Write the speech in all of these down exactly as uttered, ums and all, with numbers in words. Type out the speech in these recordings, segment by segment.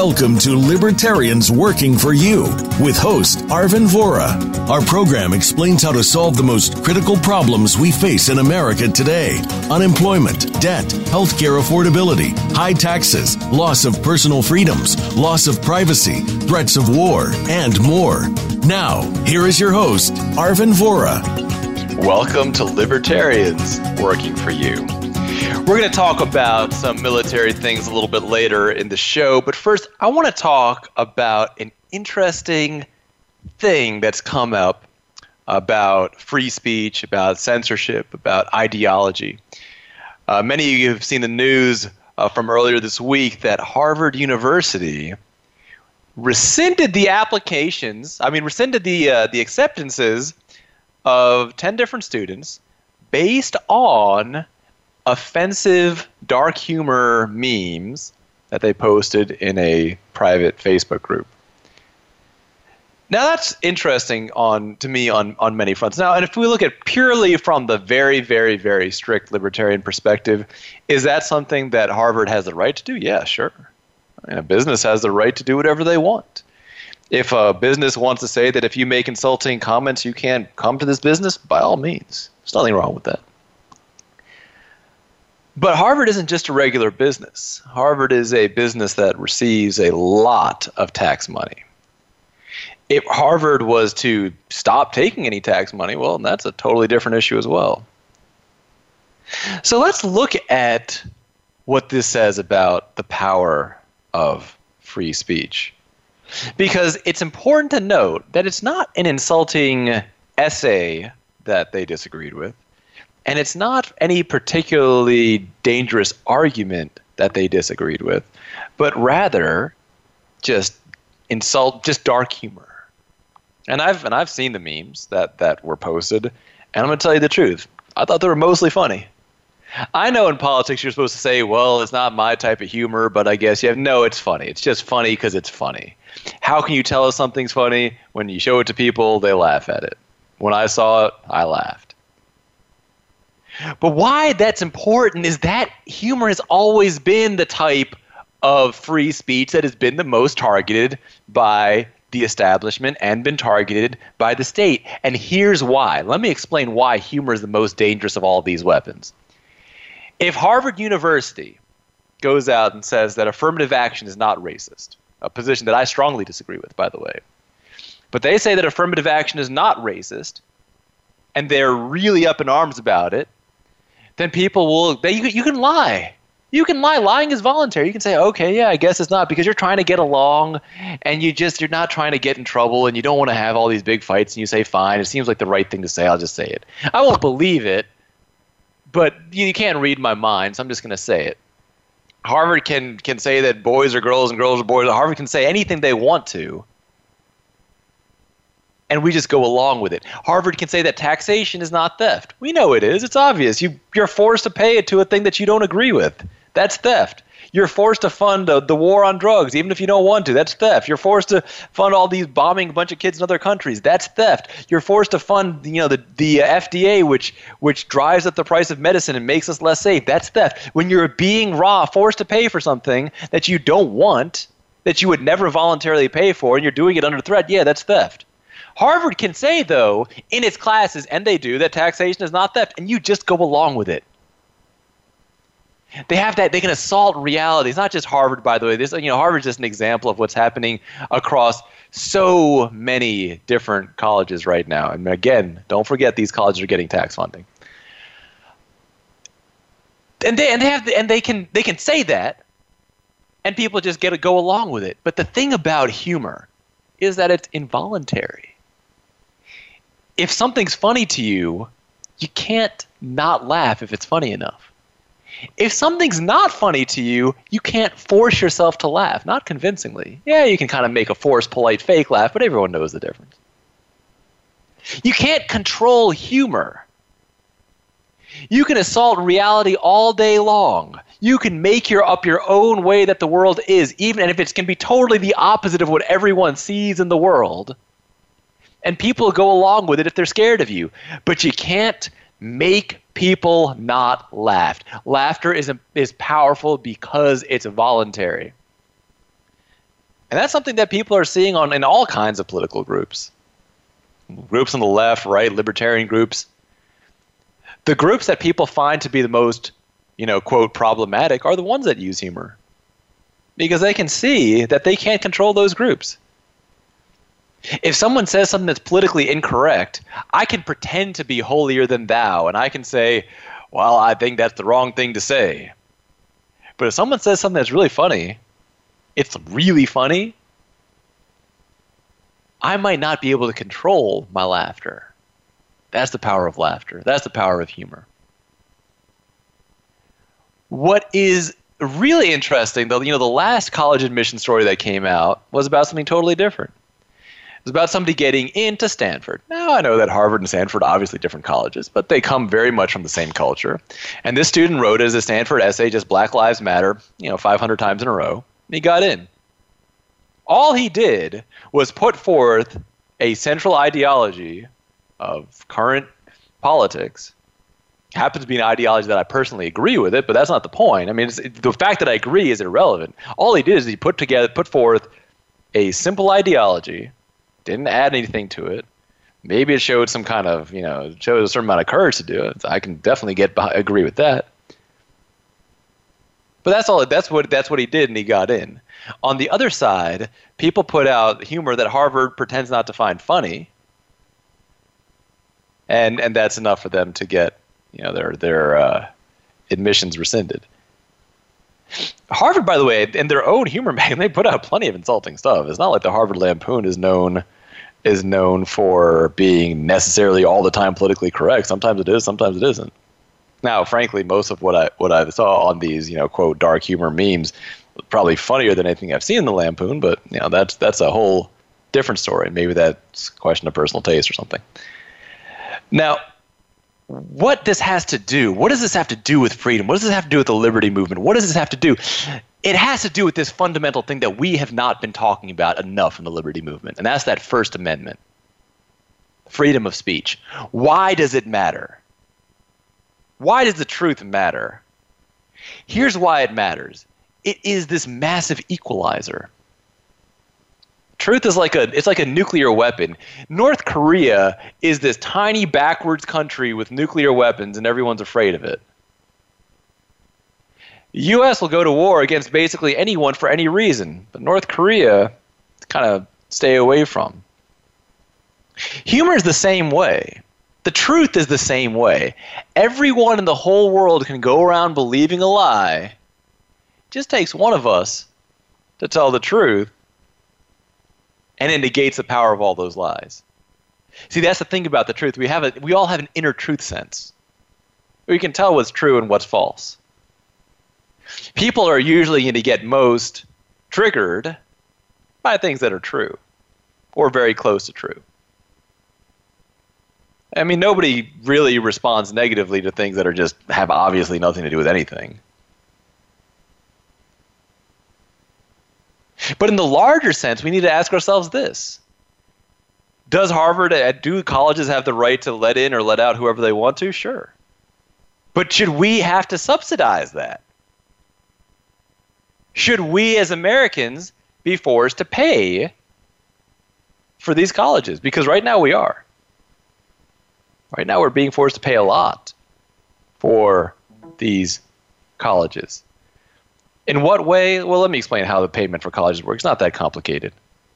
Welcome to Libertarians Working for You with host Arvin Vora. Our program explains how to solve the most critical problems we face in America today. Unemployment, debt, healthcare affordability, high taxes, loss of personal freedoms, loss of privacy, threats of war, and more. Now, here is your host, Arvin Vora. Welcome to Libertarians Working for You. We're going to talk about some military things a little bit later in the show, but first I want to talk about an interesting thing that's come up about free speech, about censorship, about ideology. Uh, many of you have seen the news uh, from earlier this week that Harvard University rescinded the applications, I mean rescinded the uh, the acceptances of ten different students based on offensive dark humor memes that they posted in a private Facebook group. Now that's interesting on to me on, on many fronts. Now, and if we look at purely from the very, very, very strict libertarian perspective, is that something that Harvard has the right to do? Yeah, sure. I mean, a business has the right to do whatever they want. If a business wants to say that if you make insulting comments, you can't come to this business, by all means. There's nothing wrong with that. But Harvard isn't just a regular business. Harvard is a business that receives a lot of tax money. If Harvard was to stop taking any tax money, well, that's a totally different issue as well. So let's look at what this says about the power of free speech. Because it's important to note that it's not an insulting essay that they disagreed with. And it's not any particularly dangerous argument that they disagreed with, but rather just insult, just dark humor. And I've and I've seen the memes that, that were posted, and I'm going to tell you the truth. I thought they were mostly funny. I know in politics you're supposed to say, well, it's not my type of humor, but I guess you have, no, it's funny. It's just funny because it's funny. How can you tell us something's funny? When you show it to people, they laugh at it. When I saw it, I laughed. But why that's important is that humor has always been the type of free speech that has been the most targeted by the establishment and been targeted by the state. And here's why. Let me explain why humor is the most dangerous of all of these weapons. If Harvard University goes out and says that affirmative action is not racist, a position that I strongly disagree with, by the way, but they say that affirmative action is not racist, and they're really up in arms about it, then people will, they, you, you can lie. You can lie. Lying is voluntary. You can say, okay, yeah, I guess it's not, because you're trying to get along and you just, you're not trying to get in trouble and you don't want to have all these big fights and you say, fine, it seems like the right thing to say, I'll just say it. I won't believe it, but you can't read my mind, so I'm just going to say it. Harvard can, can say that boys are girls and girls are boys. Harvard can say anything they want to, and we just go along with it. Harvard can say that taxation is not theft. We know it is. It's obvious. You, you're forced to pay it to a thing that you don't agree with. That's theft. You're forced to fund uh, the war on drugs, even if you don't want to. That's theft. You're forced to fund all these bombing a bunch of kids in other countries. That's theft. You're forced to fund, you know, the the F D A, which which drives up the price of medicine and makes us less safe. That's theft. When you're being raw, forced to pay for something that you don't want, that you would never voluntarily pay for, and you're doing it under threat, yeah, that's theft. Harvard can say, though, in its classes, and they do, that taxation is not theft, and you just go along with it. They have that. They can assault reality. It's not just Harvard, by the way. This, you know, Harvard's just an example of what's happening across so many different colleges right now. And again, don't forget these colleges are getting tax funding. And they and they have and they can they can say that, and people just get to go along with it. But the thing about humor is that it's involuntary. If something's funny to you, you can't not laugh if it's funny enough. If something's not funny to you, you can't force yourself to laugh, not convincingly. Yeah, you can kind of make a forced, polite, fake laugh, but everyone knows the difference. You can't control humor. You can assault reality all day long. You can make your up your own way that the world is, even and if it can be totally the opposite of what everyone sees in the world. And people go along with it if they're scared of you. But you can't make people not laugh. Laughter is is powerful because it's voluntary. And that's something that people are seeing on in all kinds of political groups. Groups on the left, right, libertarian groups. The groups that people find to be the most, you know, quote, problematic are the ones that use humor. Because they can see that they can't control those groups. If someone says something that's politically incorrect, I can pretend to be holier than thou, and I can say, well, I think that's the wrong thing to say. But if someone says something that's really funny, it's really funny, I might not be able to control my laughter. That's the power of laughter. That's the power of humor. What is really interesting, though, you know, the last college admission story that came out was about something totally different. It was about somebody getting into Stanford. Now, I know that Harvard and Stanford are obviously different colleges, but they come very much from the same culture. And this student wrote as a Stanford essay just Black Lives Matter, you know, five hundred times in a row, and he got in. All he did was put forth a central ideology of current politics. Happens to be an ideology that I personally agree with it, but that's not the point. I mean, it's, it, the fact that I agree is irrelevant. All he did is he put together, put forth a simple ideology, didn't add anything to it. Maybe it showed some kind of, you know, it showed a certain amount of courage to do it. I can definitely get agree with that. But that's all. That's what that's what he did, and he got in. On the other side, people put out humor that Harvard pretends not to find funny, and and that's enough for them to get, you know, their their uh, admissions rescinded. Harvard, by the way, in their own humor magazine, they put out plenty of insulting stuff. It's not like the Harvard Lampoon is known is known for being necessarily all the time politically correct. Sometimes it is, sometimes it isn't. Now, frankly, most of what I what I saw on these, you know, quote, dark humor memes was probably funnier than anything I've seen in the Lampoon, but, you know, that's that's a whole different story. Maybe that's a question of personal taste or something. Now, what this has to do, what does this have to do with freedom? What does this have to do with the liberty movement? What does this have to do? It has to do with this fundamental thing that we have not been talking about enough in the liberty movement, and that's that First Amendment, freedom of speech. Why does it matter? Why does the truth matter? Here's why it matters. It is this massive equalizer. Truth is like a it's like a nuclear weapon. North Korea is this tiny backwards country with nuclear weapons, and everyone's afraid of it. The U S will go to war against basically anyone for any reason, but North Korea kind of stay away from. Humor is the same way. The truth is the same way. Everyone in the whole world can go around believing a lie. It just takes one of us to tell the truth, and it negates the power of all those lies. See, that's the thing about the truth. We have a, we all have an inner truth sense. We can tell what's true and what's false. People are usually going to get most triggered by things that are true or very close to true. I mean, nobody really responds negatively to things that are just have obviously nothing to do with anything. But in the larger sense, we need to ask ourselves this. Does Harvard, do colleges have the right to let in or let out whoever they want to? Sure. But should we have to subsidize that? Should we as Americans be forced to pay for these colleges? Because right now we are. Right now we're being forced to pay a lot for these colleges. In what way? Well, let me explain how the payment for colleges works. It's not that complicated.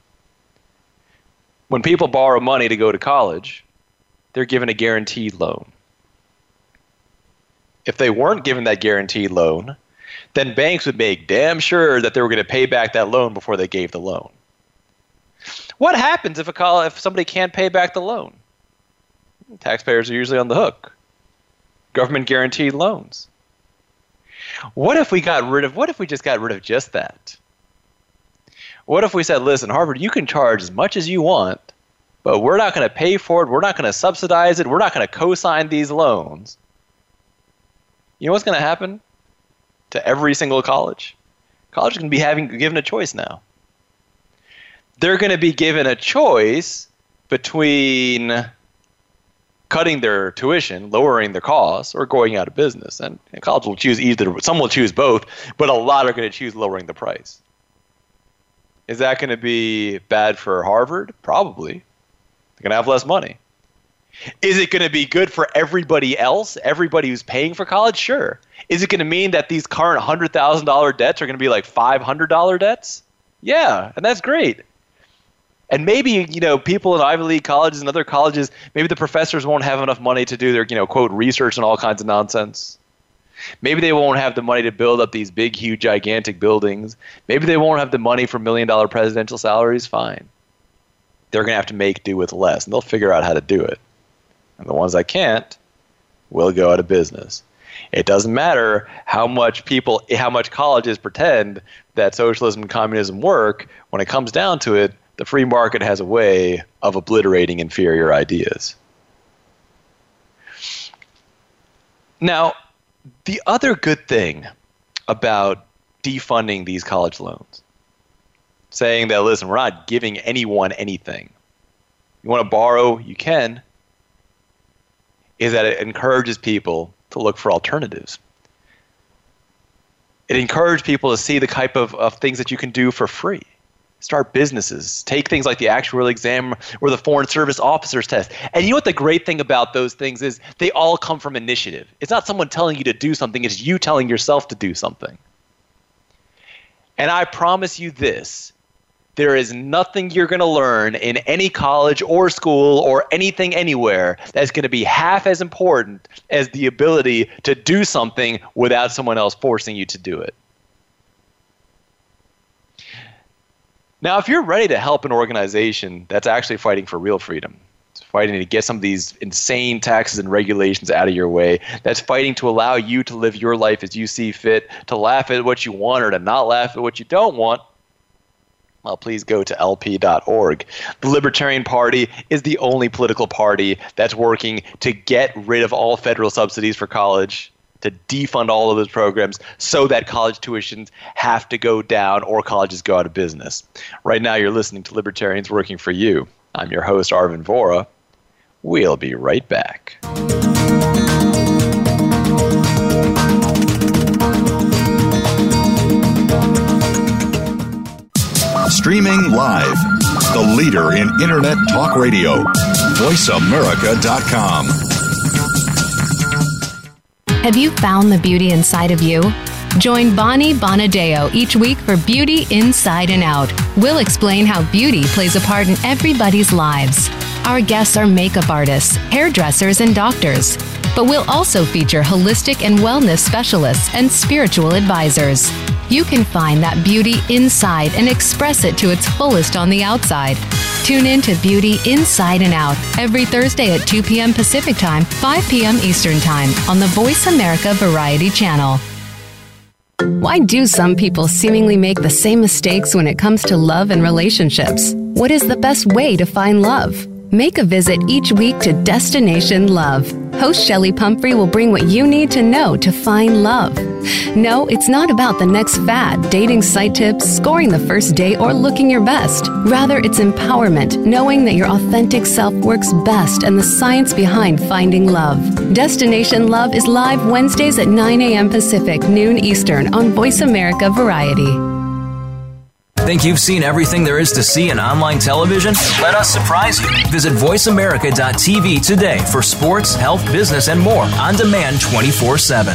When people borrow money to go to college, they're given a guaranteed loan. If they weren't given that guaranteed loan, then banks would make damn sure that they were going to pay back that loan before they gave the loan. What happens if a college, if somebody can't pay back the loan? Taxpayers are usually on the hook. Government guaranteed loans. What if we got rid of, what if we just got rid of just that? What if we said, listen, Harvard, you can charge as much as you want, but we're not going to pay for it, we're not going to subsidize it, we're not going to co-sign these loans. You know what's going to happen to every single college? College is going to be having given a choice now. They're going to be given a choice between cutting their tuition, lowering their costs, or going out of business. And, and college will choose either. Some will choose both, but a lot are going to choose lowering the price. Is that going to be bad for Harvard? Probably. They're going to have less money. Is it going to be good for everybody else? Everybody who's paying for college? Sure. Is it going to mean that these current one hundred thousand dollars debts are going to be like five hundred dollars debts? Yeah, and that's great. And maybe, you know, people in Ivy League colleges and other colleges, maybe the professors won't have enough money to do their, you know, quote, research and all kinds of nonsense. Maybe they won't have the money to build up these big, huge, gigantic buildings. Maybe they won't have the money for million-dollar presidential salaries. Fine. They're going to have to make do with less, and they'll figure out how to do it. And the ones that can't will go out of business. It doesn't matter how much people, how much colleges pretend that socialism and communism work. When it comes down to it, the free market has a way of obliterating inferior ideas. Now, the other good thing about defunding these college loans, saying that, listen, we're not giving anyone anything. You want to borrow, you can, is that it encourages people to look for alternatives. It encourages people to see the type of, of things that you can do for free. Start businesses. Take things like the actuarial exam or the Foreign Service Officers Test. And you know what the great thing about those things is? They all come from initiative. It's not someone telling you to do something. It's you telling yourself to do something. And I promise you this. There is nothing you're going to learn in any college or school or anything anywhere that's going to be half as important as the ability to do something without someone else forcing you to do it. Now, if you're ready to help an organization that's actually fighting for real freedom, it's fighting to get some of these insane taxes and regulations out of your way, that's fighting to allow you to live your life as you see fit, to laugh at what you want or to not laugh at what you don't want, well, please go to L P dot org. The Libertarian Party is the only political party that's working to get rid of all federal subsidies for college, to defund all of those programs so that college tuitions have to go down or colleges go out of business. Right now you're listening to Libertarians Working for You. I'm your host, Arvin Vohra. We'll be right back. Streaming live, the leader in Internet talk radio, voice america dot com. Have you found the beauty inside of you? Join Bonnie Bonadeo each week for Beauty Inside and Out. We'll explain how beauty plays a part in everybody's lives. Our guests are makeup artists, hairdressers, and doctors. But we'll also feature holistic and wellness specialists and spiritual advisors. You can find that beauty inside and express it to its fullest on the outside. Tune in to Beauty Inside and Out every Thursday at two p.m. Pacific Time, five p.m. Eastern Time on the Voice America Variety Channel. Why do some people seemingly make the same mistakes when it comes to love and relationships? What is the best way to find love? Make a visit each week to Destination Love. Host Shelley Pumphrey will bring what you need to know to find love. No, it's not about the next fad, dating site tips, scoring the first date, or looking your best. Rather, it's empowerment, knowing that your authentic self works best and the science behind finding love. Destination Love is live Wednesdays at nine a.m. Pacific, noon Eastern on Voice America Variety. Think you've seen everything there is to see in online television? Let us surprise you. Visit voice america dot t v today for sports, health, business, and more on demand twenty-four seven.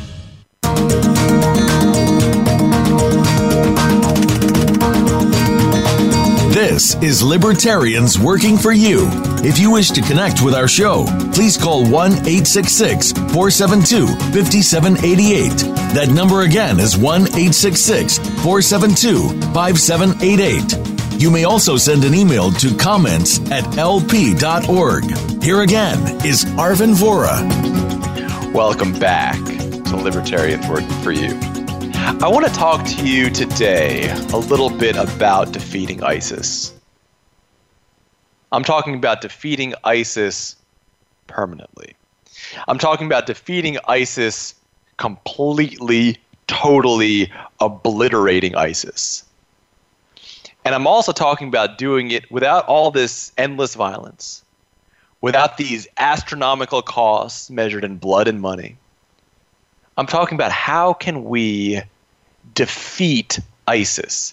This is Libertarians Working for You. If you wish to connect with our show, please call one eight six six, four seven two, five seven eight eight. That number again is one eight six six, four seven two, five seven eight eight. You may also send an email to comments at L P dot org. Here again is Arvin Vohra. Welcome back to Libertarians Working for You. I want to talk to you today a little bit about defeating ISIS. I'm talking about defeating ISIS permanently. I'm talking about defeating ISIS completely, totally obliterating ISIS. And I'm also talking about doing it without all this endless violence, without these astronomical costs measured in blood and money. I'm talking about how can we defeat ISIS? How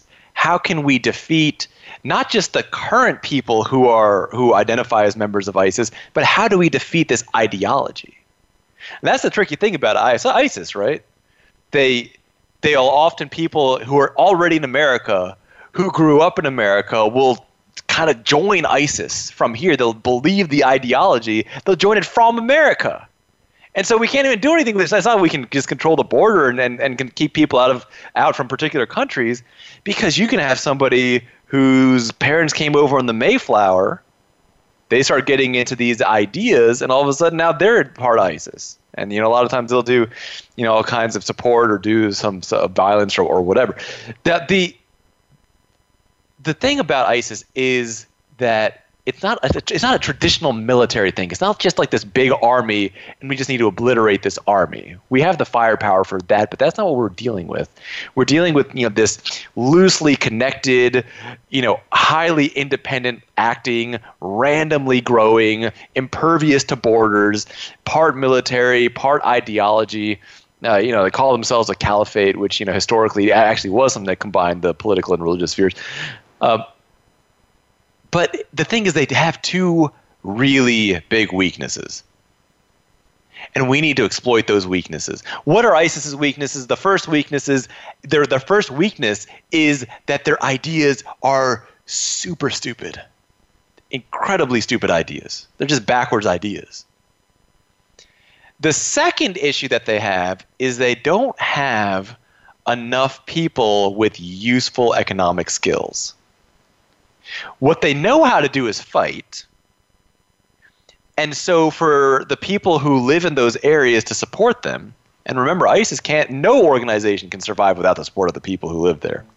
how can we defeat not just the current people who are who identify as members of ISIS, but how do we defeat this ideology? And that's the tricky thing about ISIS, right? They they are often people who are already in America, who grew up in America, will kind of join ISIS from here. They'll believe the ideology. They'll join it from America. And so we can't even do anything with this. That's not we can just control the border and, and, and can keep people out of out from particular countries, because you can have somebody whose parents came over on the Mayflower. They start getting into these ideas, and all of a sudden now they're part of ISIS. And you know, a lot of times they'll do, you know, all kinds of support or do some, some violence or, or whatever. That the the thing about ISIS is that it's not a, it's not a traditional military thing. It's not just like this big army and we just need to obliterate this army. We have the firepower for that, but that's not what we're dealing with. We're dealing with, you know, this loosely connected, you know, highly independent acting, randomly growing, impervious to borders, part military, part ideology. Uh, you know, they call themselves a caliphate, which, you know, historically actually was something that combined the political and religious spheres. Uh, But the thing is, they have two really big weaknesses. And we need to exploit those weaknesses. What are ISIS's weaknesses? The first weakness is their the first weakness is that their ideas are super stupid. Incredibly stupid ideas. They're just backwards ideas. The second issue that they have is they don't have enough people with useful economic skills. What they know how to do is fight. And so for the people who live in those areas to support them, and remember, ISIS can't, no organization can survive without the support of the people who live there.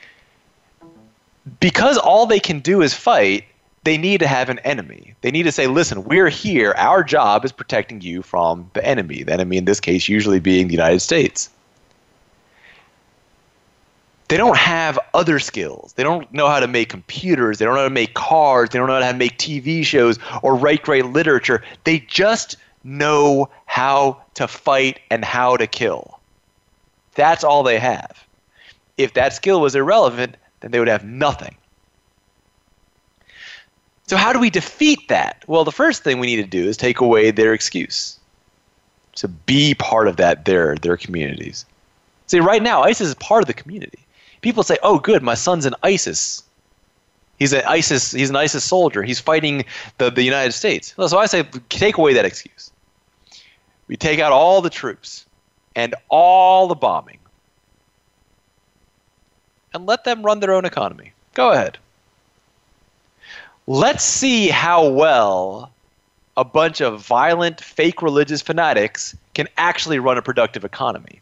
Because all they can do is fight, they need to have an enemy. They need to say, listen, we're here. Our job is protecting you from the enemy. The enemy in this case usually being the United States. They don't have other skills. They don't know how to make computers. They don't know how to make cars. They don't know how to make T V shows or write great literature. They just know how to fight and how to kill. That's all they have. If that skill was irrelevant, then they would have nothing. So how do we defeat that? Well, the first thing we need to do is take away their excuse to be part of that, their, their communities. See, right now, ISIS is part of the community. People say, oh, good, my son's in ISIS. He's an ISIS, he's an ISIS soldier. He's fighting the, the United States. So I say, take away that excuse. We take out all the troops and all the bombing and let them run their own economy. Go ahead. Let's see how well a bunch of violent, fake religious fanatics can actually run a productive economy.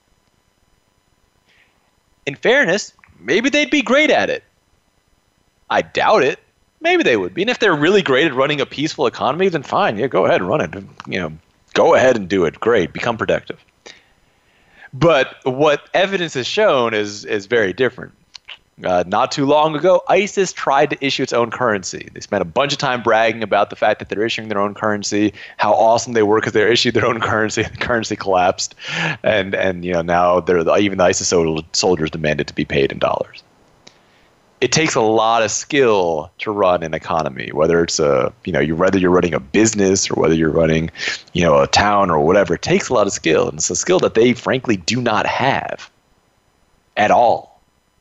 In fairness, maybe they'd be great at it. I doubt it. Maybe they would be. And if they're really great at running a peaceful economy, then fine. Yeah, go ahead and run it. You know, go ahead and do it. Great. Become productive. But what evidence has shown is is very different. Uh, not too long ago, ISIS tried to issue its own currency. They spent a bunch of time bragging about the fact that they're issuing their own currency, how awesome they were because they issued their own currency. The currency collapsed, and and you know now they're the, even the ISIS soldiers demanded to be paid in dollars. It takes a lot of skill to run an economy, whether it's a you know you whether you're running a business or whether you're running you know a town or whatever. It takes a lot of skill, and it's a skill that they frankly do not have at all.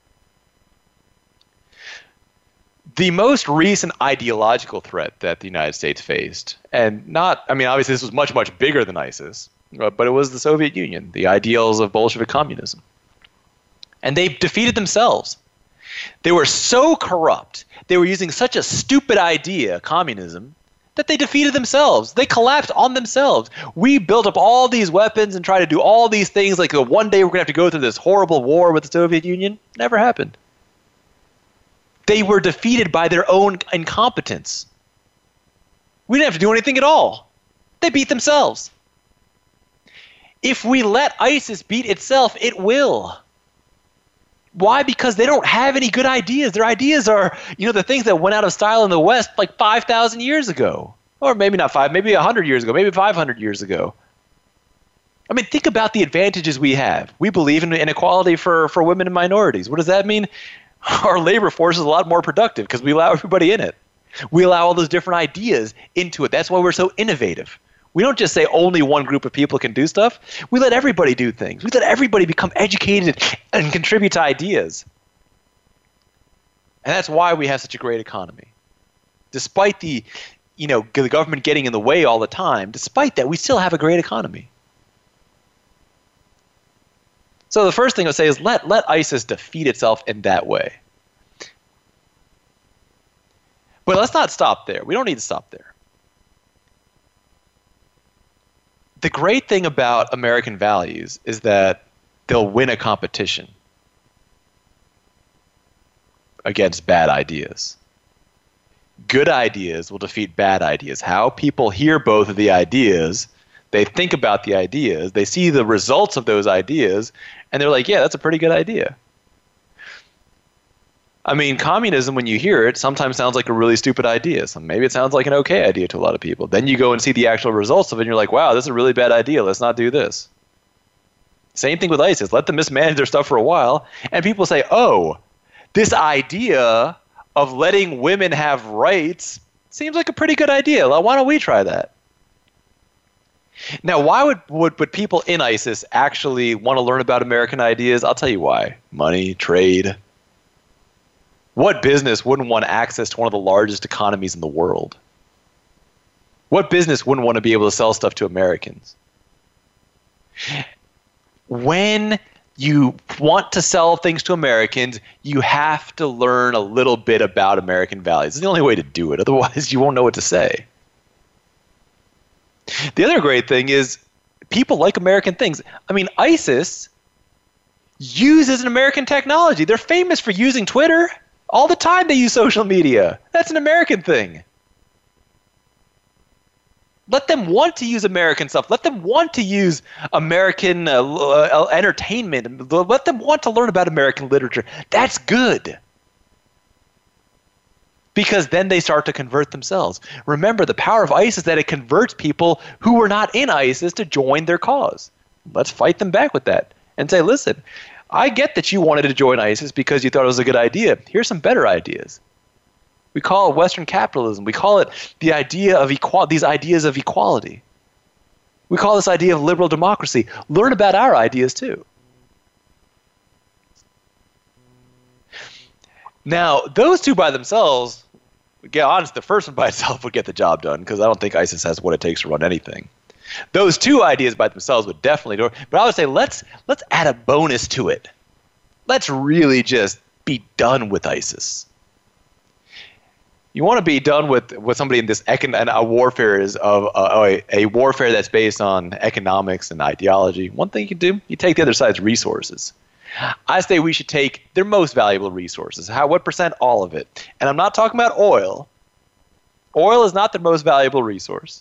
The most recent ideological threat that the United States faced, and not, I mean, obviously this was much, much bigger than ISIS, but it was the Soviet Union, the ideals of Bolshevik communism. And they defeated themselves. They were so corrupt, they were using such a stupid idea, communism, that they defeated themselves. They collapsed on themselves. We built up all these weapons and tried to do all these things like one day we're going to have to go through this horrible war with the Soviet Union. Never happened. They were defeated by their own incompetence. We didn't have to do anything at all. They beat themselves. If we let ISIS beat itself, it will. Why? Because they don't have any good ideas. Their ideas are, you know, the things that went out of style in the West like five thousand years ago. Or maybe not five, maybe one hundred years ago, maybe five hundred years ago. I mean, think about the advantages we have. We believe in inequality for, for women and minorities. What does that mean? our labor force is a lot more productive because we allow everybody in it. We allow all those different ideas into it. That's why we're so innovative. We don't just say only one group of people can do stuff. We let everybody do things. We let everybody become educated and contribute to ideas. And that's why we have such a great economy. Despite the, you know, the government getting in the way all the time, despite that, we still have a great economy. So the first thing I'll say is let, let ISIS defeat itself in that way. But let's not stop there. We don't need to stop there. The great thing about American values is that they'll win a competition against bad ideas. Good ideas will defeat bad ideas. How people hear both of the ideas, they think about the ideas, they see the results of those ideas, and they're like, yeah, that's a pretty good idea. I mean, communism, when you hear it, sometimes sounds like a really stupid idea. So maybe it sounds like an okay idea to a lot of people. Then you go and see the actual results of it, and you're like, wow, this is a really bad idea. Let's not do this. Same thing with ISIS. Let them mismanage their stuff for a while, and people say, oh, this idea of letting women have rights seems like a pretty good idea. Well, why don't we try that? Now, why would, would, would people in ISIS actually want to learn about American ideas? I'll tell you why. Money, trade. What business wouldn't want access to one of the largest economies in the world? What business wouldn't want to be able to sell stuff to Americans? When you want to sell things to Americans, you have to learn a little bit about American values. It's the only way to do it. Otherwise, you won't know what to say. The other great thing is people like American things. I mean, ISIS uses an American technology. They're famous for using Twitter. All the time they use social media. That's an American thing. Let them want to use American stuff. Let them want to use American uh, uh, entertainment. Let them want to learn about American literature. That's good. Because then they start to convert themselves. Remember, the power of ISIS is that it converts people who were not in ISIS to join their cause. Let's fight them back with that and say, listen, I get that you wanted to join ISIS because you thought it was a good idea. Here's some better ideas. We call it Western capitalism. We call it the idea of equal, these ideas of equality. We call this idea of liberal democracy. Learn about our ideas too. Now, those two by themselves, to get honest, the first one by itself would get the job done because I don't think ISIS has what it takes to run anything. Those two ideas by themselves would definitely do it. But I would say let's let's add a bonus to it. Let's really just be done with ISIS. You want to be done with, with somebody in this econ- and a warfare is of uh, a, a warfare that's based on economics and ideology. One thing you can do, you take the other side's resources. I say we should take their most valuable resources. How? What percent? All of it. And I'm not talking about oil. Oil is not the most valuable resource.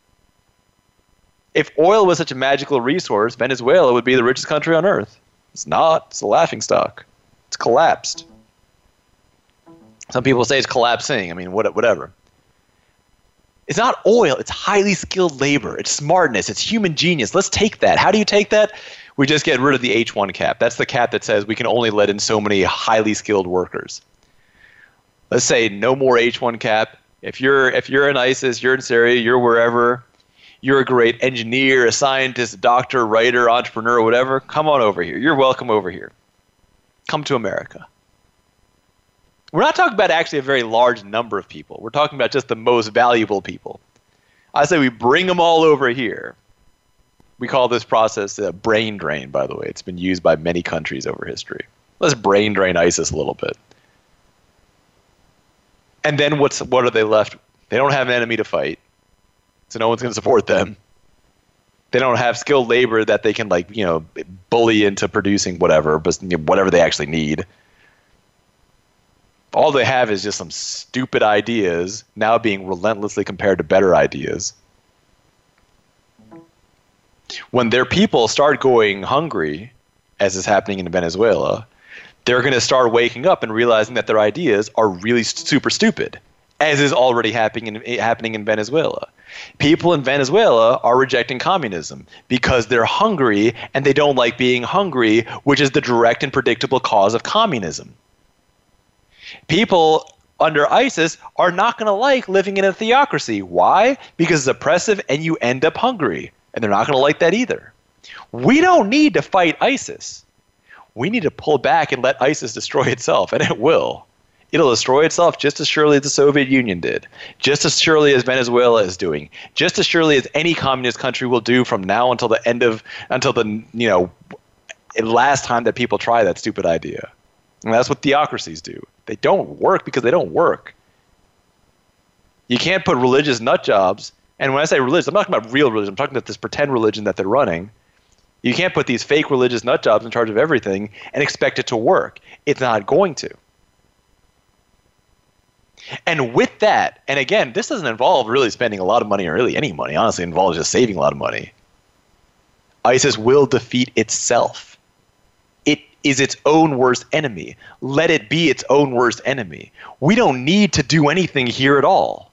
If oil was such a magical resource, Venezuela would be the richest country on earth. It's not. It's a laughingstock. It's collapsed. Some people say it's collapsing. I mean, what, whatever. It's not oil. It's highly skilled labor. It's smartness. It's human genius. Let's take that. How do you take that? We just get rid of the H one cap. That's the cap that says we can only let in so many highly skilled workers. Let's say no more H one cap. If you're if you're in ISIS, you're in Syria, you're wherever, you're a great engineer, a scientist, a doctor, writer, entrepreneur, whatever, come on over here. You're welcome over here. Come to America. We're not talking about actually a very large number of people. We're talking about just the most valuable people. I say we bring them all over here. We call this process a brain drain, by the way. It's been used by many countries over history. Let's brain drain ISIS a little bit. And then what's what are they left? They don't have an enemy to fight, so no one's going to support them. They don't have skilled labor that they can, like, you know, bully into producing whatever, but whatever they actually need. All they have is just some stupid ideas now being relentlessly compared to better ideas. When their people start going hungry, as is happening in Venezuela, they're going to start waking up and realizing that their ideas are really super stupid, as is already happening in, happening in Venezuela. People in Venezuela are rejecting communism because they're hungry and they don't like being hungry, which is the direct and predictable cause of communism. People under ISIS are not going to like living in a theocracy. Why? Because it's oppressive and you end up hungry. And they're not going to like that either. We don't need to fight ISIS. We need to pull back and let ISIS destroy itself, and it will. It'll destroy itself just as surely as the Soviet Union did, just as surely as Venezuela is doing, just as surely as any communist country will do from now until the end of, until the, you know, last time that people try that stupid idea. And that's what theocracies do. They don't work because they don't work. You can't put religious nut jobs, and when I say religious, I'm not talking about real religion, I'm talking about this pretend religion that they're running. You can't put these fake religious nut jobs in charge of everything and expect it to work. It's not going to. And with that, and again, this doesn't involve really spending a lot of money or really any money. Honestly, it involves just saving a lot of money. ISIS will defeat itself. It is its own worst enemy. Let it be its own worst enemy. We don't need to do anything here at all.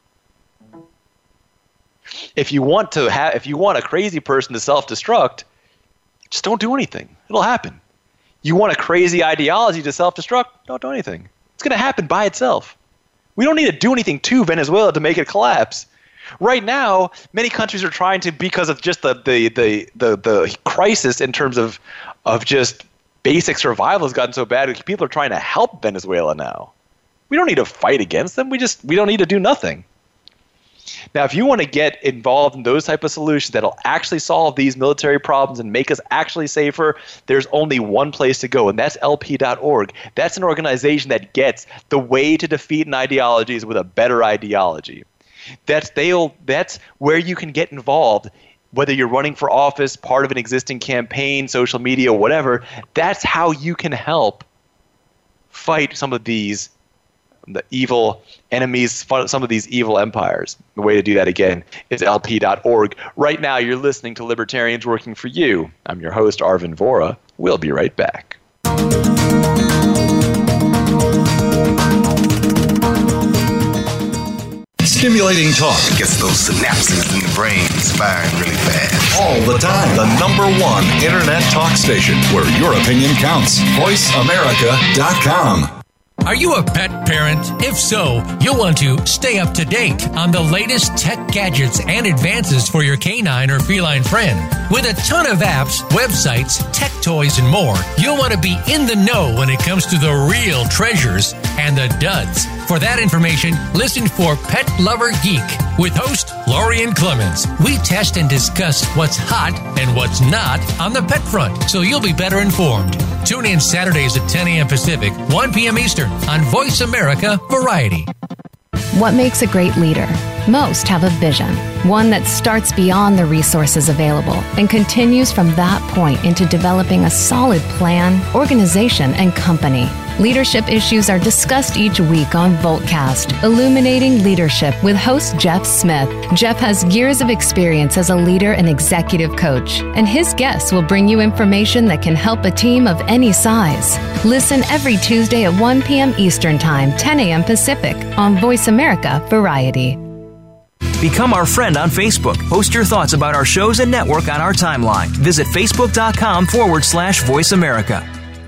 If you want to have, if you want a crazy person to self-destruct, just don't do anything. It'll happen. You want a crazy ideology to self-destruct? Don't do anything. It's going to happen by itself. We don't need to do anything to Venezuela to make it collapse. Right now, many countries are trying to, because of just the the the the, the crisis in terms of of just basic survival has gotten so bad, people are trying to help Venezuela now. We don't need to fight against them. We just we don't need to do nothing. Now, if you want to get involved in those type of solutions that'll actually solve these military problems and make us actually safer, there's only one place to go, and that's L P dot org. That's an organization that gets the way to defeat an ideology is with a better ideology. That's they'll that's where you can get involved, whether you're running for office, part of an existing campaign, social media, whatever. That's how you can help fight some of these the evil enemies, some of these evil empires. The way to do that, again, is L P dot org. Right now, you're listening to Libertarians Working for You. I'm your host, Arvin Vora. We'll be right back. Stimulating talk gets those synapses in the brain firing really fast. All the time. The number one internet talk station where your opinion counts. voice america dot com. Are you a pet parent? If so, you'll want to stay up to date on the latest tech gadgets and advances for your canine or feline friend. With a ton of apps, websites, tech toys, and more, you'll want to be in the know when it comes to the real treasures and the duds. For that information, listen for Pet Lover Geek with host Lorian Clemens. We test and discuss what's hot and what's not on the pet front, so you'll be better informed. Tune in Saturdays at ten a.m. Pacific, one p.m. Eastern on Voice America Variety. What makes a great leader? Most have a vision, one that starts beyond the resources available and continues from that point into developing a solid plan, organization, and company. Leadership issues are discussed each week on Voltcast, Illuminating Leadership with host Jeff Smith. Jeff has years of experience as a leader and executive coach, and his guests will bring you information that can help a team of any size. Listen every Tuesday at one p.m. Eastern Time, ten a.m. Pacific on Voice America Variety. Become our friend on Facebook. Post your thoughts about our shows and network on our timeline. Visit facebook.com forward slash Voice America.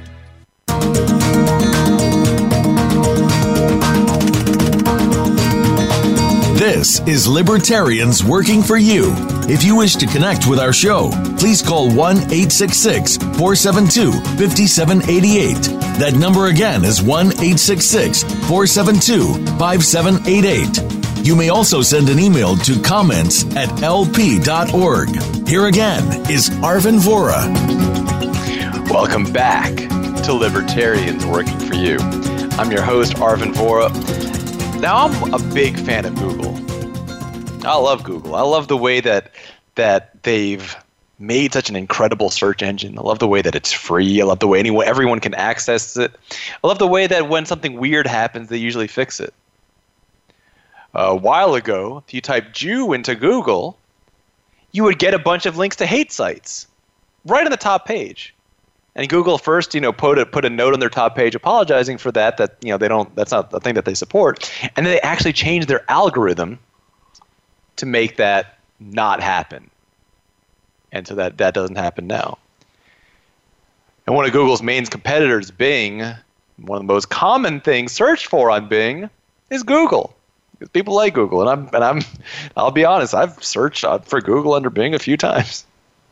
This is Libertarians Working for You. If you wish to connect with our show, please call one eight six six, four seven two, five seven eight eight. That number again is one eight six six, four seven two, five seven eight eight. You may also send an email to comments at L P dot org. Here again is Arvin Vora. Welcome back to Libertarians Working for You. I'm your host, Arvin Vora. Now, I'm a big fan of Google. I love Google. I love the way that that they've made such an incredible search engine. I love the way that it's free. I love the way anyone, everyone can access it. I love the way that when something weird happens, they usually fix it. A while ago, if you type Jew into Google, you would get a bunch of links to hate sites right on the top page. And Google first, you know, put a, put a note on their top page apologizing for that, that, you know, they don't, that's not the thing that they support. And then they actually changed their algorithm to make that not happen. And so that, that doesn't happen now. And one of Google's main competitors, Bing, one of the most common things searched for on Bing is Google. Because people like Google, and I'm and I'm I'll be honest, I've searched for Google under Bing a few times.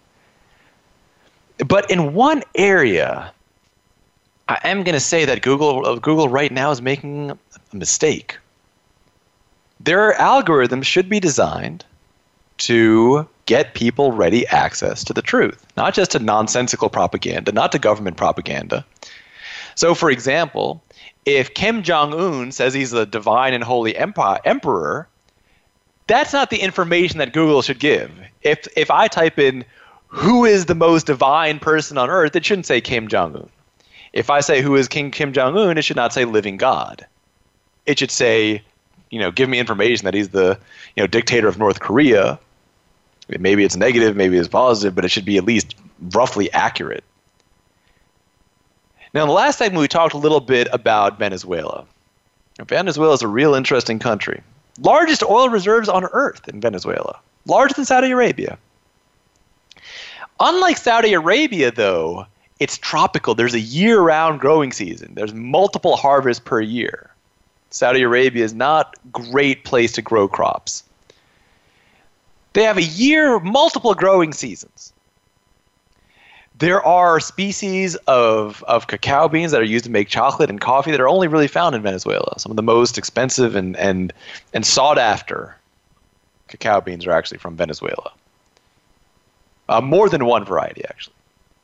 But in one area, I am going to say that Google Google right now is making a mistake. Their algorithms should be designed to get people ready access to the truth, not just to nonsensical propaganda, not to government propaganda. So, for example, if Kim Jong-un says he's the divine and holy empire, emperor, that's not the information that Google should give. If if I type in who is the most divine person on earth, it shouldn't say Kim Jong-un. If I say who is King Kim Jong-un, it should not say living God. It should say, you know, give me information that he's the, you know, dictator of North Korea. Maybe it's negative, maybe it's positive, but it should be at least roughly accurate. Now, in the last segment, we talked a little bit about Venezuela. Venezuela is a real interesting country. Largest oil reserves on earth in Venezuela. Larger than Saudi Arabia. Unlike Saudi Arabia, though, it's tropical. There's a year-round growing season. There's multiple harvests per year. Saudi Arabia is not a great place to grow crops. They have a year, multiple growing seasons. There are species of, of cacao beans that are used to make chocolate and coffee that are only really found in Venezuela. Some of the most expensive and, and, and sought-after cacao beans are actually from Venezuela. Uh, more than one variety, actually.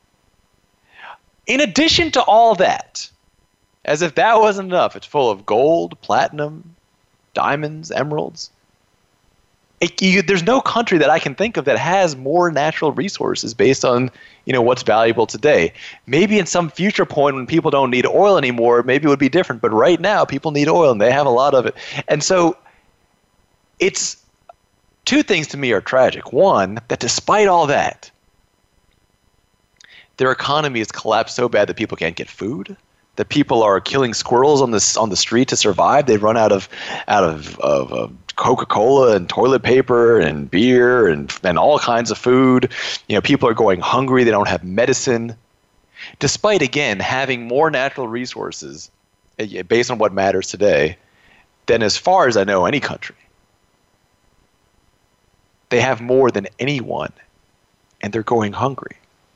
In addition to all that, as if that wasn't enough, it's full of gold, platinum, diamonds, emeralds. It, you, there's no country that I can think of that has more natural resources based on, you know, what's valuable today. Maybe in some future point when people don't need oil anymore, maybe it would be different. But right now, people need oil, and they have a lot of it. And so it's two things to me are tragic. One, that despite all that, their economy has collapsed so bad that people can't get food. That people are killing squirrels on the on the street to survive. They've run out of out of, of, of Coca-Cola and toilet paper and beer and and all kinds of food. You know, people are going hungry. They don't have medicine. Despite, again, having more natural resources based on what matters today than, as far as I know, any country. They have more than anyone, and they're going hungry.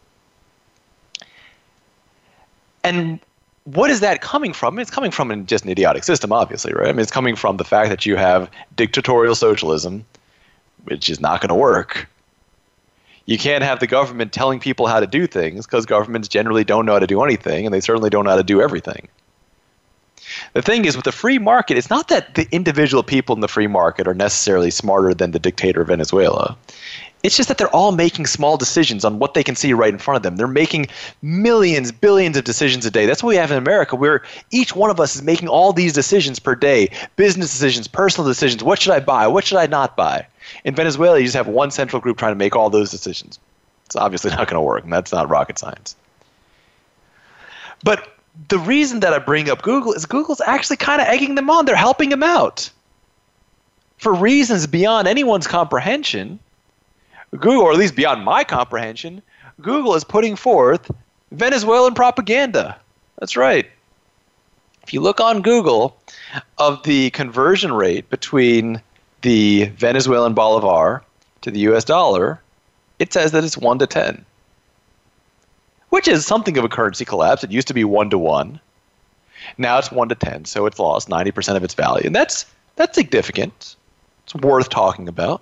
And what is that coming from? I mean, it's coming from just an idiotic system, obviously, right? I mean, it's coming from the fact that you have dictatorial socialism, which is not going to work. You can't have the government telling people how to do things because governments generally don't know how to do anything, and they certainly don't know how to do everything. The thing is, with the free market, it's not that the individual people in the free market are necessarily smarter than the dictator of Venezuela. It's just that they're all making small decisions on what they can see right in front of them. They're making millions, billions of decisions a day. That's what we have in America, where each one of us is making all these decisions per day. Business decisions, personal decisions. What should I buy? What should I not buy? In Venezuela, you just have one central group trying to make all those decisions. It's obviously not going to work, and that's not rocket science. But the reason that I bring up Google is Google's actually kind of egging them on. They're helping them out. For reasons beyond anyone's comprehension, Google, or at least beyond my comprehension, Google is putting forth Venezuelan propaganda. That's right. If you look on Google of the conversion rate between the Venezuelan bolivar to the U S dollar, it says that it's one to ten, which is something of a currency collapse. It used to be one to one. Now it's one to ten, so it's lost ninety percent of its value. And that's that's significant. It's worth talking about.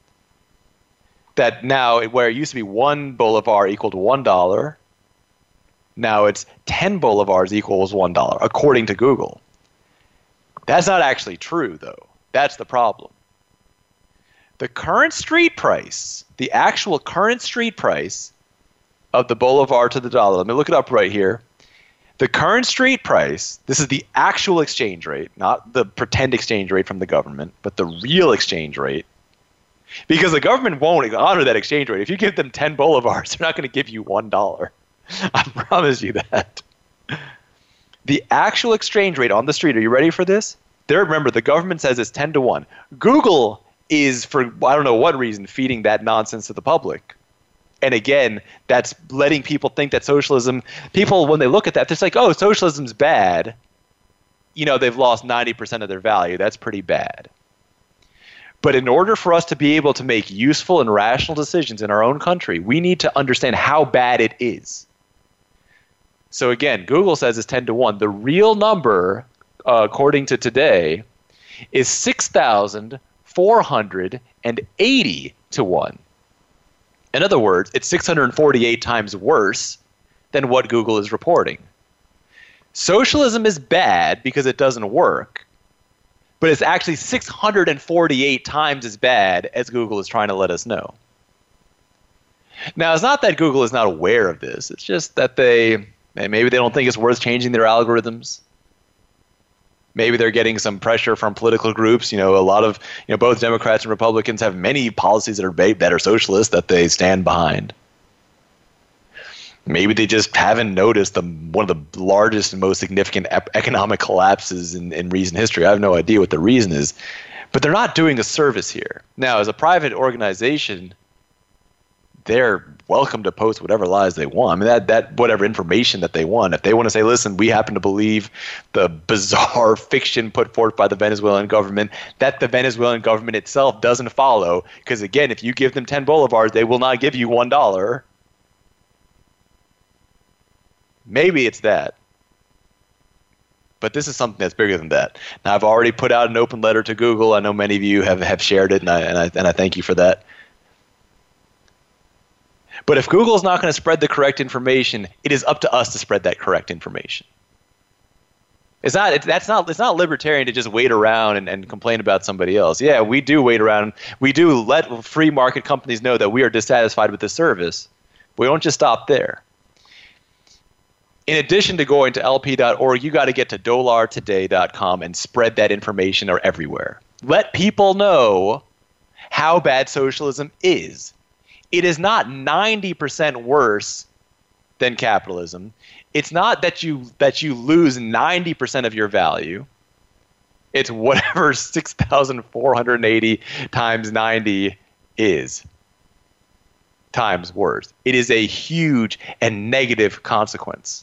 That now, where it used to be one bolivar equal to one dollar, now it's ten bolivars equals one dollar, according to Google. That's not actually true, though. That's the problem. The current street price, the actual current street price of the bolivar to the dollar, let me look it up right here. The current street price, this is the actual exchange rate, not the pretend exchange rate from the government, but the real exchange rate. Because the government won't honor that exchange rate. If you give them ten bolivars, they're not going to give you one dollar. I promise you that. The actual exchange rate on the street, are you ready for this? There, remember, the government says it's ten to one. Google is, for I don't know what reason, feeding that nonsense to the public. And again, that's letting people think that socialism, people, when they look at that, they're like, oh, socialism's bad. You know, they've lost ninety percent of their value. That's pretty bad. But in order for us to be able to make useful and rational decisions in our own country, we need to understand how bad it is. So again, Google says it's ten to one. The real number, uh, according to today, is six thousand four hundred eighty to one. In other words, it's six hundred forty-eight times worse than what Google is reporting. Socialism is bad because it doesn't work, but it's actually six hundred forty-eight times as bad as Google is trying to let us know. Now, it's not that Google is not aware of this. It's just that they, maybe they don't think it's worth changing their algorithms. Maybe they're getting some pressure from political groups. You know, a lot of, you know, both Democrats and Republicans have many policies that are that are socialist that they stand behind. Maybe they just haven't noticed the one of the largest and most significant ep- economic collapses in, in recent history. I have no idea what the reason is, but they're not doing a service here. Now, as a private organization, they're welcome to post whatever lies they want. I mean, that that whatever information that they want. If they want to say, listen, we happen to believe the bizarre fiction put forth by the Venezuelan government that the Venezuelan government itself doesn't follow, because again, if you give them ten bolivars, they will not give you one dollar. Maybe it's that. But this is something that's bigger than that. Now, I've already put out an open letter to Google. I know many of you have, have shared it, and I, and I and I thank you for that. But if Google's not going to spread the correct information, it is up to us to spread that correct information. It's not. It's, that's not. It's not libertarian to just wait around and, and complain about somebody else. Yeah, we do wait around. We do let free market companies know that we are dissatisfied with the service. We don't just stop there. In addition to going to L P dot org, you got to get to dollar today dot com and spread that information everywhere. Let people know how bad socialism is. It is not ninety percent worse than capitalism. It's not that you that you lose ninety percent of your value. It's whatever six thousand four hundred eighty times ninety is times worse. It is a huge and negative consequence.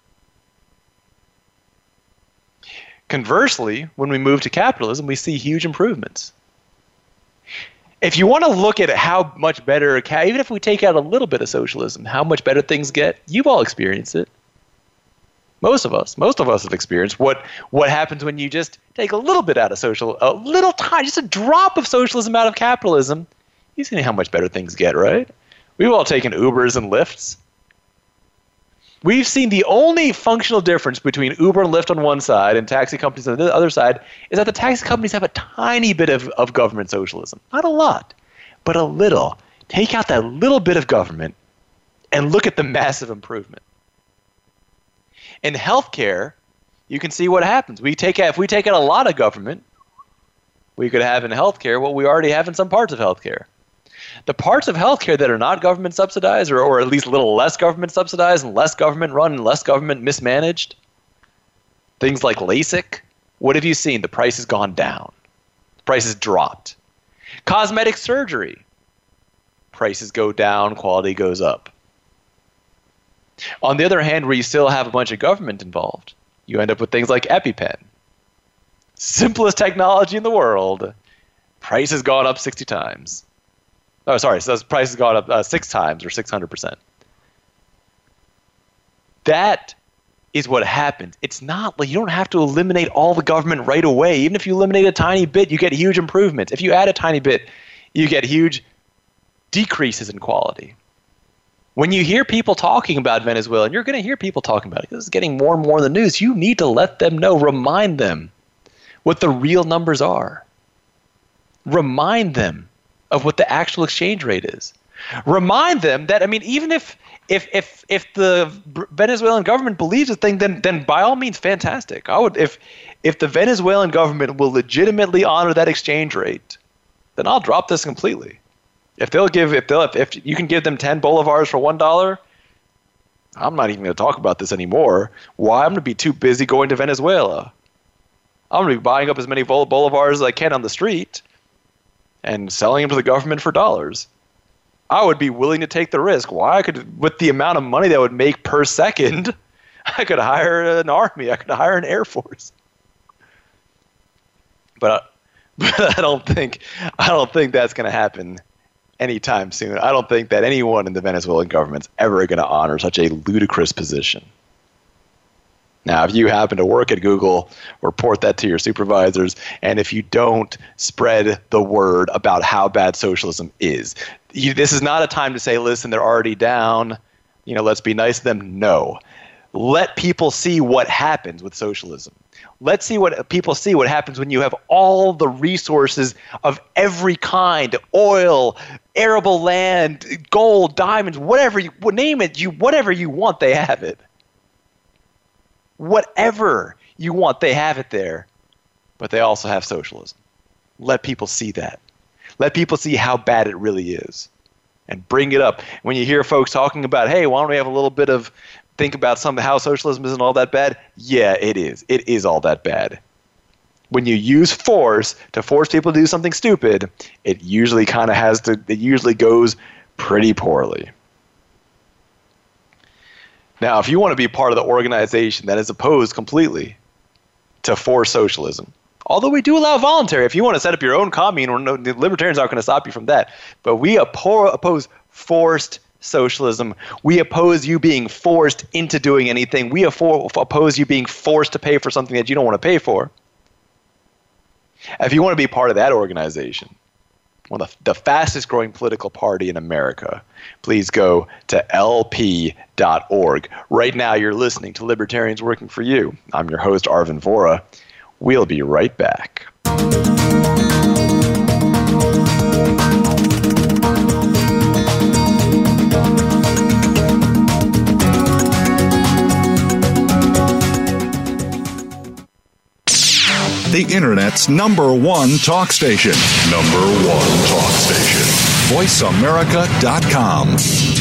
Conversely, when we move to capitalism, we see huge improvements. If you want to look at how much better, even if we take out a little bit of socialism, how much better things get, you've all experienced it. Most of us, most of us have experienced what, what happens when you just take a little bit out of social, a little tiny, just a drop of socialism out of capitalism. You've seen how much better things get, right? We've all taken Ubers and Lyfts. We've seen the only functional difference between Uber and Lyft on one side and taxi companies on the other side is that the taxi companies have a tiny bit of, of government socialism. Not a lot, but a little. Take out that little bit of government and look at the massive improvement. In healthcare, you can see what happens. We take out, if we take out a lot of government, we could have in healthcare what we already have in some parts of healthcare. The parts of healthcare that are not government subsidized, or, or at least a little less government subsidized and less government run and less government mismanaged, things like LASIK, what have you seen? The price has gone down. The price has dropped. Cosmetic surgery, prices go down, quality goes up. On the other hand, where you still have a bunch of government involved, you end up with things like EpiPen. Simplest technology in the world. Price has gone up sixty times. Oh, sorry. So the price has gone up uh, six times or six hundred percent. That is what happens. It's not like you don't have to eliminate all the government right away. Even if you eliminate a tiny bit, you get huge improvements. If you add a tiny bit, you get huge decreases in quality. When you hear people talking about Venezuela, and you're going to hear people talking about it, this is getting more and more in the news, you need to let them know, remind them what the real numbers are. Remind them of what the actual exchange rate is. Remind them that, I mean, even if if if if the Venezuelan government believes a thing, then then by all means, fantastic. I would if if the Venezuelan government will legitimately honor that exchange rate, then I'll drop this completely. If they'll give if they'll if, if you can give them ten bolivars for one dollar, I'm not even going to talk about this anymore. Why? I'm going to be too busy going to Venezuela. I'm going to be buying up as many bolivars as I can on the street and selling them to the government for dollars. I would be willing to take the risk. Why? I could, with the amount of money that would make per second, I could hire an army. I could hire an air force. But, but I don't think I don't think that's going to happen anytime soon. I don't think that anyone in the Venezuelan government's ever going to honor such a ludicrous position. Now, if you happen to work at Google, report that to your supervisors. And if you don't, spread the word about how bad socialism is. You, this is not a time to say, listen, they're already down. You know, let's be nice to them. No. Let people see what happens with socialism. Let's see what people see what happens when you have all the resources of every kind, oil, arable land, gold, diamonds, whatever you name it, you whatever you want, they have it. Whatever you want, they have it there. But they also have socialism. Let people see that. Let people see how bad it really is. And bring it up. When you hear folks talking about, hey, why don't we have a little bit of think about some how socialism isn't all that bad? Yeah, it is. It is all that bad. When you use force to force people to do something stupid, it usually kind of has to, it usually goes pretty poorly. Now, if you want to be part of the organization that is opposed completely to forced socialism, although we do allow voluntary, if you want to set up your own commune, or no, the libertarians aren't going to stop you from that. But we oppo- oppose forced socialism. We oppose you being forced into doing anything. We afo- oppose you being forced to pay for something that you don't want to pay for. If you want to be part of that organization, well, the, the fastest growing political party in America, please go to L P dot org. Right now, you're listening to Libertarians Working for You. I'm your host, Arvin Vohra. We'll be right back. The Internet's number one talk station. Number one talk station. voice america dot com.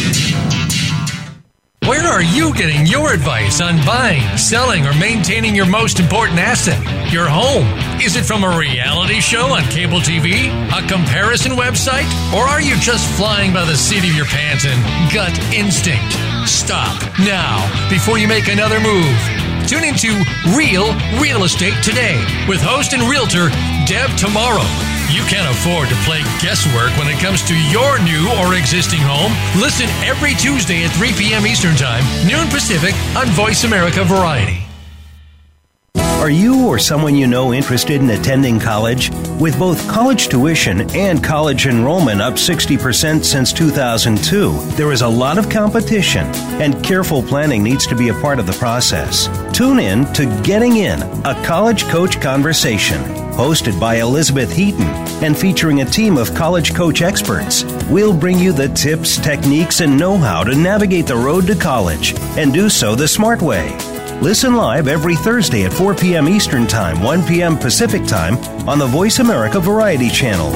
Where are you getting your advice on buying, selling, or maintaining your most important asset, your home? Is it from a reality show on cable T V, a comparison website, or are you just flying by the seat of your pants and gut instinct? Stop now before you make another move. Tune into Real Real Estate Today with host and realtor Deb Tomorrow. You can't afford to play guesswork when it comes to your new or existing home. Listen every Tuesday at three p.m. Eastern Time, noon Pacific, on Voice America Variety. Are you or someone you know interested in attending college? With both college tuition and college enrollment up sixty percent since two thousand two, there is a lot of competition, and careful planning needs to be a part of the process. Tune in to Getting In, a College Coach Conversation, hosted by Elizabeth Heaton and featuring a team of college coach experts. We'll bring you the tips, techniques, and know-how to navigate the road to college and do so the smart way. Listen live every Thursday at four p.m. Eastern Time, one p.m. Pacific Time on the Voice America Variety Channel.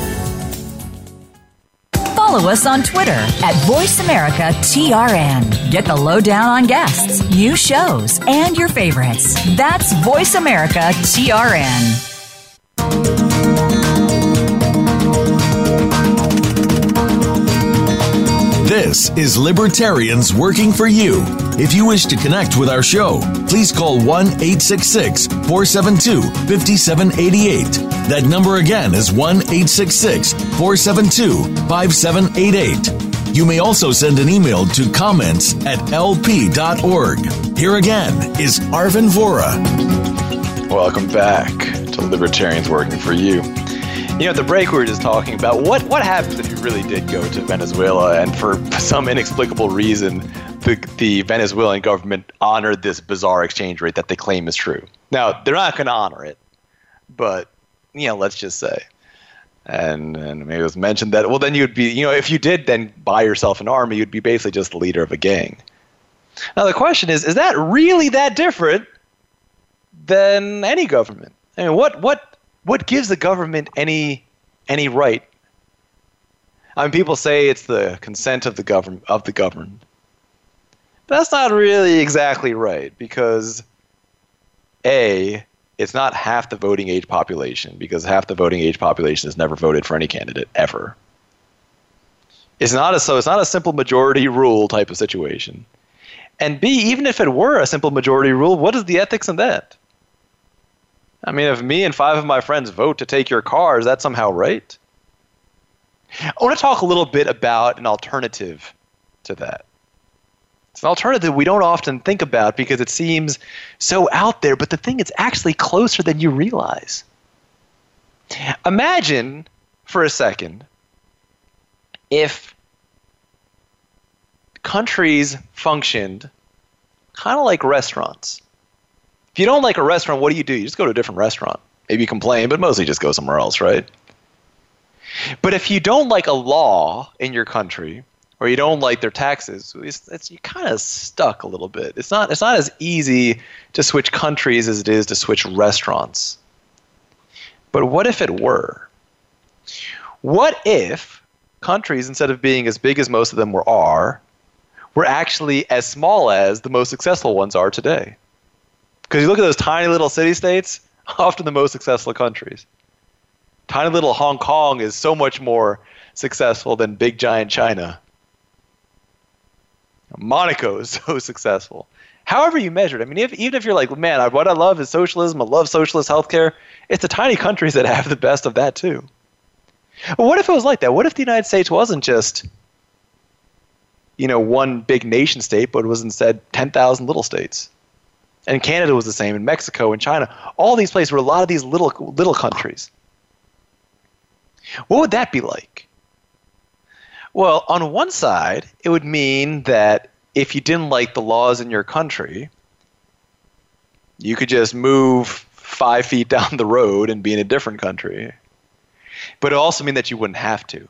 Follow us on Twitter at Voice America T R N. Get the lowdown on guests, new shows, and your favorites. That's Voice America T R N. This is Libertarians Working for You. If you wish to connect with our show, please call one eight six six, four seven two, five seven eight eight. That number again is one eight six six, four seven two, five seven eight eight. You may also send an email to comments at L P dot org. Here again is Arvin Vohra. Welcome back to Libertarians Working for You. You know, at the break we were just talking about what, what happens if you really did go to Venezuela and for some inexplicable reason the, the Venezuelan government honored this bizarre exchange rate that they claim is true. Now, they're not going to honor it, but, you know, let's just say. And, and maybe it was mentioned that, well, then you'd be, you know, if you did then buy yourself an army, you'd be basically just the leader of a gang. Now, the question is, is that really that different than any government? I mean, what what... What gives the government any any right? I mean, people say it's the consent of the government of the governed. But that's not really exactly right because A, it's not half the voting age population because half the voting age population has never voted for any candidate ever. It's not a, so it's not a simple majority rule type of situation. And B, even if it were a simple majority rule, what is the ethics in that? I mean, if me and five of my friends vote to take your car, is that somehow right? I want to talk a little bit about an alternative to that. It's an alternative we don't often think about because it seems so out there, but the thing is actually closer than you realize. Imagine for a second if countries functioned kind of like restaurants. If you don't like a restaurant, what do you do? You just go to a different restaurant. Maybe you complain, but mostly just go somewhere else, right? But if you don't like a law in your country, or you don't like their taxes, it's, it's, you're kind of stuck a little bit. It's not, it's not as easy to switch countries as it is to switch restaurants. But what if it were? What if countries, instead of being as big as most of them were, are, were actually as small as the most successful ones are today? Because you look at those tiny little city-states, often the most successful countries. Tiny little Hong Kong is so much more successful than big giant China. Monaco is so successful. However you measure it, I mean, if, even if you're like, man, I, what I love is socialism, I love socialist healthcare, it's the tiny countries that have the best of that too. But what if it was like that? What if the United States wasn't just, you know, one big nation state, but it was instead ten thousand little states? And Canada was the same, and Mexico and China. All these places were a lot of these little little countries. What would that be like? Well, on one side, it would mean that if you didn't like the laws in your country, you could just move five feet down the road and be in a different country. But it also mean that you wouldn't have to.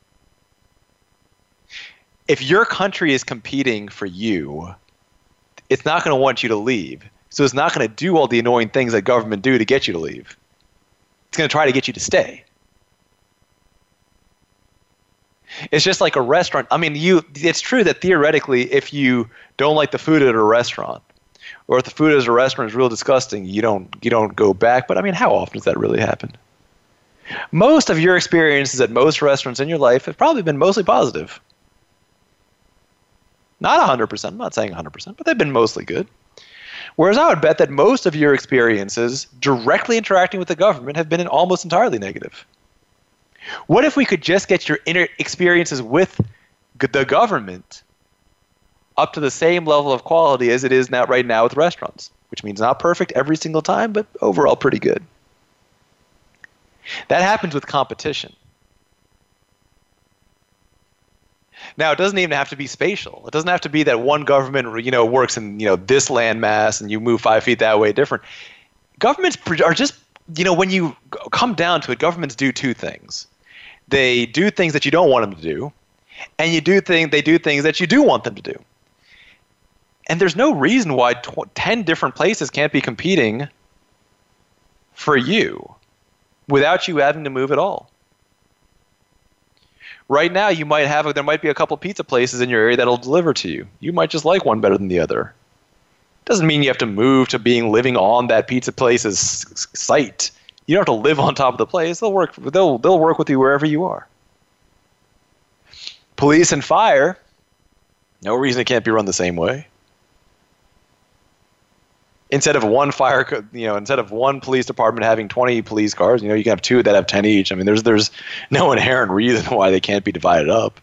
If your country is competing for you, it's not going to want you to leave. So it's not going to do all the annoying things that government do to get you to leave. It's going to try to get you to stay. It's just like a restaurant. I mean, you. It's true that theoretically, if you don't like the food at a restaurant, or if the food at a restaurant is real disgusting, you don't you don't go back. But I mean, how often does that really happen? Most of your experiences at most restaurants in your life have probably been mostly positive. Not one hundred percent. I'm not saying one hundred percent, but they've been mostly good. Whereas I would bet that most of your experiences directly interacting with the government have been almost entirely negative. What if we could just get your inner experiences with the government up to the same level of quality as it is now right now with restaurants, which means not perfect every single time, but overall pretty good. That happens with competition. Now, it doesn't even have to be spatial. It doesn't have to be that one government, you know, works in, you know, this landmass and you move five feet that way different. Governments are just, you know, when you come down to it, governments do two things. They do things that you don't want them to do, and you do things they do things that you do want them to do. And there's no reason why tw- ten different places can't be competing for you without you having to move at all. Right now, you might have a, there might be a couple pizza places in your area that'll deliver to you. You might just like one better than the other. Doesn't mean you have to move to being living on that pizza place's site. You don't have to live on top of the place. They'll work. They'll they'll work with you wherever you are. Police and fire, no reason it can't be run the same way. Instead of one fire, you know, instead of one police department having twenty police cars, you know, you can have two that have ten each. I mean, there's there's no inherent reason why they can't be divided up.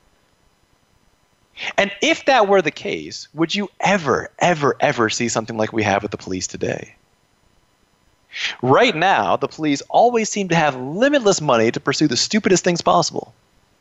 And if that were the case, would you ever, ever, ever see something like we have with the police today? Right now, the police always seem to have limitless money to pursue the stupidest things possible.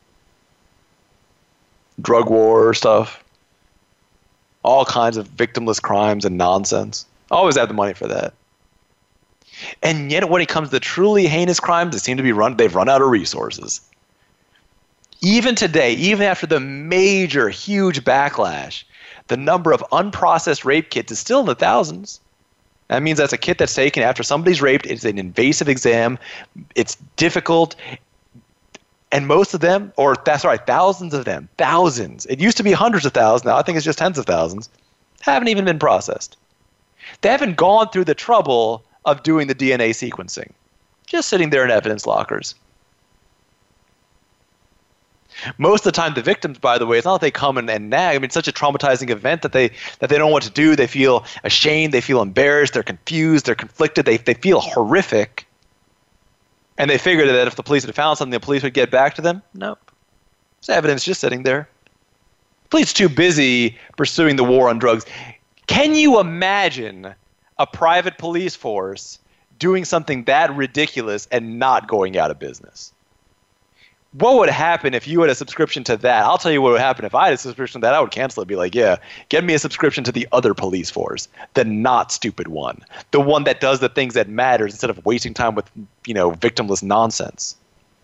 Drug war stuff. All kinds of victimless crimes and nonsense. Always have the money for that. And yet when it comes to truly heinous crimes, they seem to be run, they've run out of resources. Even today, even after the major, huge backlash, the number of unprocessed rape kits is still in the thousands. That means that's a kit that's taken after somebody's raped. It's an invasive exam. It's difficult. And most of them, or that's right, thousands of them, thousands. It used to be hundreds of thousands. Now I think it's just tens of thousands. Haven't even been processed. They haven't gone through the trouble of doing the D N A sequencing. Just sitting there in evidence lockers. Most of the time, the victims, by the way, it's not that they come and, and nag. I mean, it's such a traumatizing event that they that they don't know what to do. They feel ashamed. They feel embarrassed. They're confused. They're conflicted. They they feel horrific. And they figured that if the police had found something, the police would get back to them. Nope. There's evidence just sitting there. The police too busy pursuing the war on drugs. Can you imagine a private police force doing something that ridiculous and not going out of business? What would happen if you had a subscription to that? I'll tell you what would happen if I had a subscription to that. I would cancel it and be like, yeah, get me a subscription to the other police force, the not stupid one, the one that does the things that matters instead of wasting time with, you know, victimless nonsense.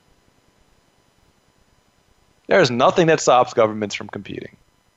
There's nothing that stops governments from competing.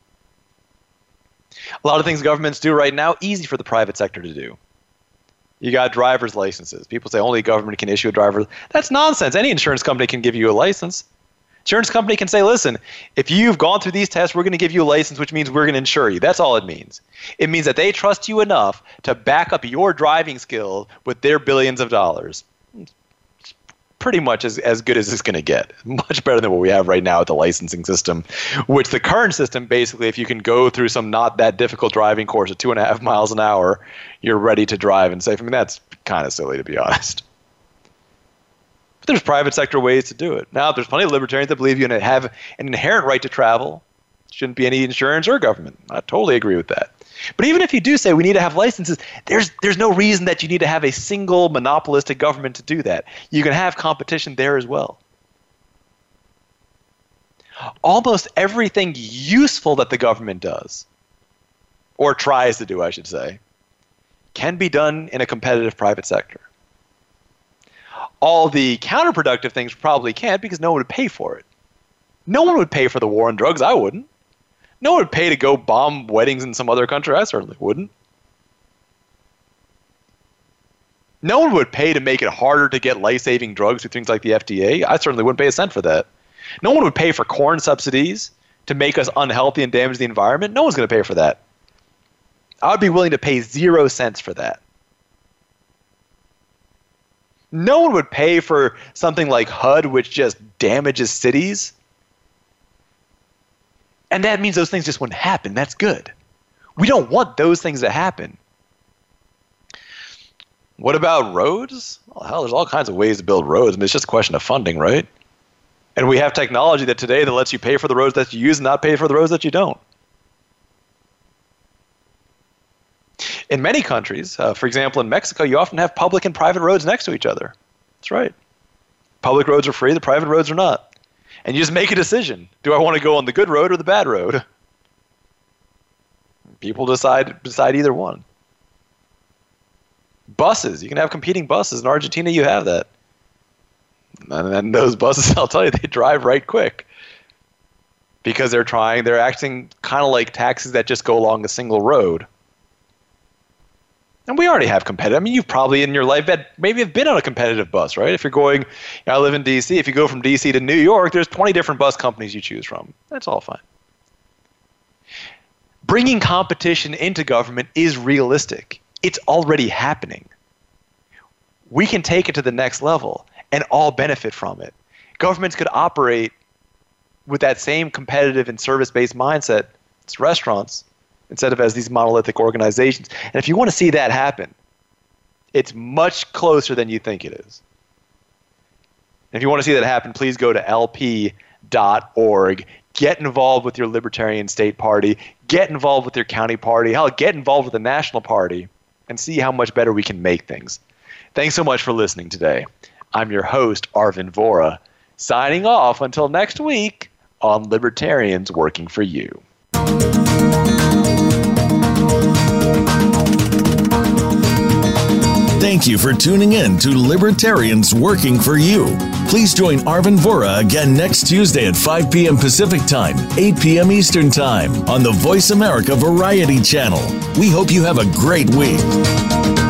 A lot of things governments do right now, easy for the private sector to do. You got driver's licenses. People say only government can issue a driver. That's nonsense. Any insurance company can give you a license. Insurance company can say, listen, if you've gone through these tests, we're going to give you a license, which means we're going to insure you. That's all it means. It means that they trust you enough to back up your driving skill with their billions of dollars. It's pretty much as, as good as it's going to get. Much better than what we have right now with the licensing system, which the current system, basically, if you can go through some not that difficult driving course at two and a half miles an hour, you're ready to drive and safe. I mean, that's kind of silly, to be honest. But there's private sector ways to do it. Now, there's plenty of libertarians that believe you have an inherent right to travel. Shouldn't be any insurance or government. I totally agree with that. But even if you do say we need to have licenses, there's there's no reason that you need to have a single monopolistic government to do that. You can have competition there as well. Almost everything useful that the government does, or tries to do, I should say, can be done in a competitive private sector. All the counterproductive things probably can't because no one would pay for it. No one would pay for the war on drugs. I wouldn't. No one would pay to go bomb weddings in some other country. I certainly wouldn't. No one would pay to make it harder to get life-saving drugs through things like the F D A. I certainly wouldn't pay a cent for that. No one would pay for corn subsidies to make us unhealthy and damage the environment. No one's going to pay for that. I would be willing to pay zero cents for that. No one would pay for something like H U D, which just damages cities. And that means those things just wouldn't happen. That's good. We don't want those things to happen. What about roads? Well, hell, there's all kinds of ways to build roads. I mean, it's just a question of funding, right? And we have technology that today that lets you pay for the roads that you use and not pay for the roads that you don't. In many countries, uh, for example, in Mexico, you often have public and private roads next to each other. That's right. Public roads are free, the private roads are not. And you just make a decision. Do I want to go on the good road or the bad road? People decide decide either one. Buses. You can have competing buses. In Argentina, you have that. And then those buses, I'll tell you, they drive right quick. Because they're trying, they're acting kind of like taxis that just go along a single road. And we already have competitive. I mean, you've probably in your life had, maybe have been on a competitive bus, right? If you're going, you know, I live in D C. If you go from D C to New York, there's twenty different bus companies you choose from. That's all fine. Bringing competition into government is realistic. It's already happening. We can take it to the next level and all benefit from it. Governments could operate with that same competitive and service-based mindset as restaurants, instead of as these monolithic organizations. And if you want to see that happen, it's much closer than you think it is. And if you want to see that happen, please go to L P dot org. Get involved with your Libertarian State Party. Get involved with your county party. Hell, get involved with the national party and see how much better we can make things. Thanks so much for listening today. I'm your host, Arvin Vohra, signing off until next week on Libertarians Working for You. Thank you for tuning in to Libertarians Working for You. Please join Arvin Vohra again next Tuesday at five p.m. Pacific Time, eight p.m. Eastern Time on the Voice America Variety Channel. We hope you have a great week.